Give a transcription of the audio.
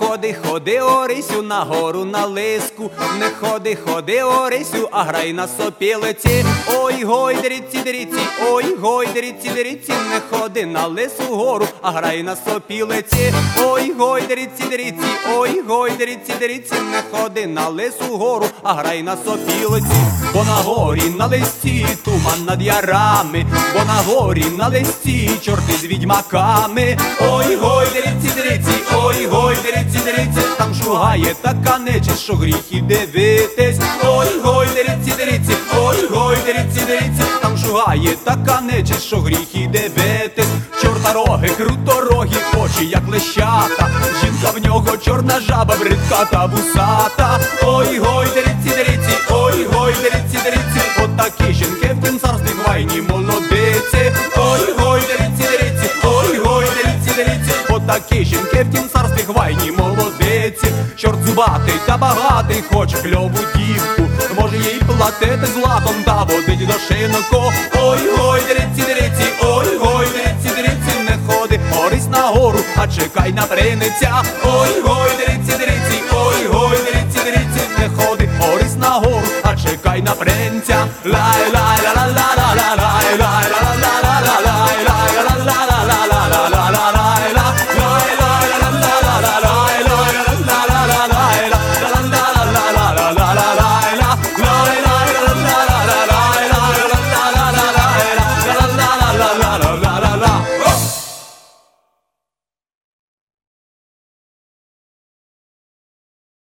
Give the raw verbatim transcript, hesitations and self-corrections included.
ходи, ходи, Орисю, на гору на лиску. Не ходи, ходи, Орисю, а грай на сопілиці. Ой, гой, дриці, дриці, ой, гой, дриці, дриці. Не ходи на лису гору, а грай на сопілиці. Ой, гой, дриці, дриці, ой, гой, дриці, дриці. Не ходи на лису гору, а грай на сопілиці. Бо на горі на листі туман над ярами, бо на горі на листі чорти з відьмаками. Ой, гой, дриці, дриці, ой, гой, дриці, дриці. Там шугає така нечисть, що гріх і дивитись. Ой, гой, дриці, дриці, ой, гой, дриці, дриці. Там шугає така нечисть, що гріх і дивитись. Чорта роги, круторогі, очі як лещата. Жінка в нього чорна жаба, бридка та вусата. Ой, гой, дриці, дриці, ой, гой, дриці, дриці. От такі жінки в тім царстві хвайні молодиці. Ой, гой, дриці, дриці, ой, гой, дриці, дриці. От такі жінки в тім царстві хвайні молодиці. Чорт зубатий та багатий, хоче кльову дівку, може їй платити златом та водить до шинку. Ой, гой, дриці, дриці, ой, гой, дриці, дриці. Не ходи, Орись, на гору, а чекай на приниця. Ой,